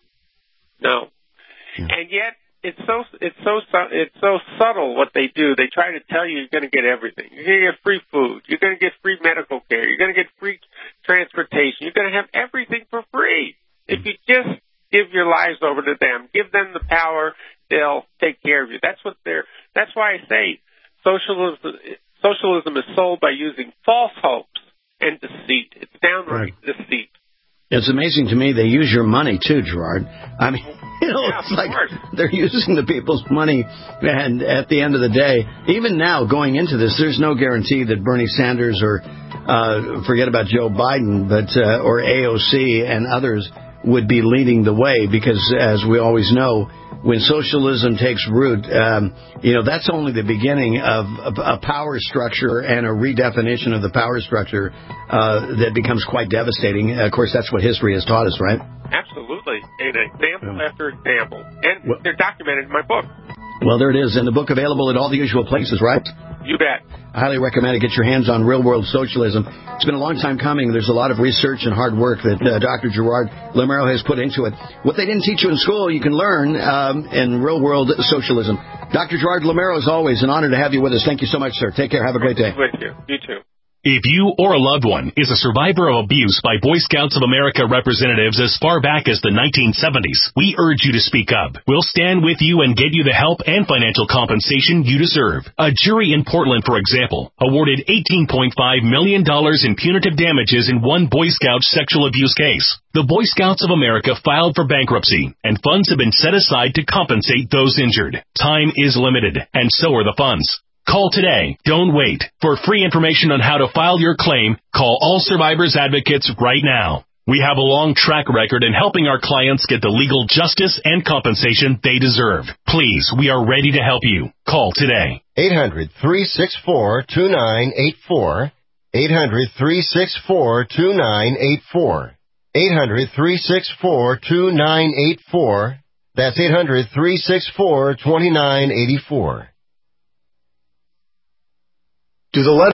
No. Yeah. And yet, it's so it's so it's so subtle what they do. They try to tell you you're going to get everything. You're going to get free food. You're going to get free medical care. You're going to get free transportation. You're going to have everything for free. If you just give your lives over to them, give them the power, they'll take care of you. That's what they're. That's why I say socialism. Socialism is sold by using false hopes and deceit. It's downright right. deceit. It's amazing to me they use your money, too, Gerard. I mean, you know, yeah, it's like they're using the people's money, and at the end of the day, even now, going into this, there's no guarantee that Bernie Sanders or, uh, forget about Joe Biden, but uh, or A O C and others would be leading the way, because, as we always know, when socialism takes root, um, you know, that's only the beginning of, of a power structure and a redefinition of the power structure uh, that becomes quite devastating. Of course, that's what history has taught us, right? Absolutely. And example yeah. after example. And well, they're documented in my book. Well, there it is. And the book available at all the usual places, right? You bet. I highly recommend it. Get your hands on Real World Socialism. It's been a long time coming. There's a lot of research and hard work that uh, Doctor Gerard Lameiro has put into it. What they didn't teach you in school, you can learn um, in Real World Socialism. Doctor Gerard Lameiro, as always, an honor to have you with us. Thank you so much, sir. Take care. Have a great day. With you. You too. If you or a loved one is a survivor of abuse by Boy Scouts of America representatives as far back as the nineteen seventies, we urge you to speak up. We'll stand with you and get you the help and financial compensation you deserve. A jury in Portland, for example, awarded eighteen point five million dollars in punitive damages in one Boy Scout sexual abuse case. The Boy Scouts of America filed for bankruptcy, and funds have been set aside to compensate those injured. Time is limited, and so are the funds. Call today. Don't wait. For free information on how to file your claim, call All Survivors Advocates right now. We have a long track record in helping our clients get the legal justice and compensation they deserve. Please, we are ready to help you. Call today. eight hundred, three six four, two nine eight four. eight hundred, three six four, two nine eight four. eight hundred, three six four, two nine eight four. That's eight hundred, three six four, two nine eight four. Do the letter